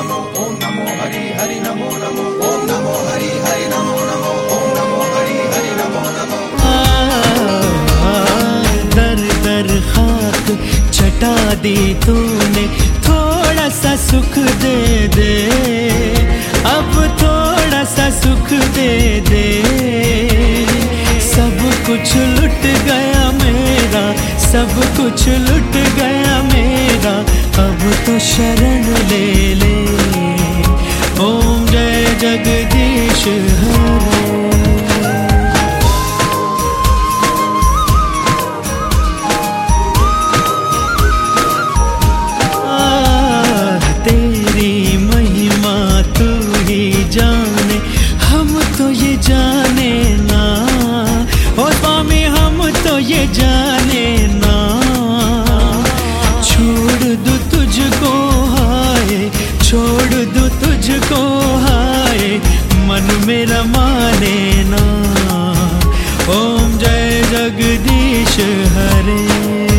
नमो ओम नमो हरि हरि नमो नमो ओम नमो हरि हरि नमो नमो ओम नमो हरि हरि नमो नमो। दर दर खाक चटा दी तूने, थोड़ा सा सुख दे दे, अब थोड़ा सा सुख दे दे। सब कुछ लुट गया मेरा, सब कुछ लुट गया मेरा, अब तो शरण ले ले। ओम जय जगदीश हरे। तेरी महिमा तू ही जाने, हम तो ये जाने ना, ओ स्वामी हम तो ये जाने ना। छोड़ दूं तुझको हाय, छोड़ दूं तुझको हाय, मन मेरा माने ना। ओम जय जगदीश हरे।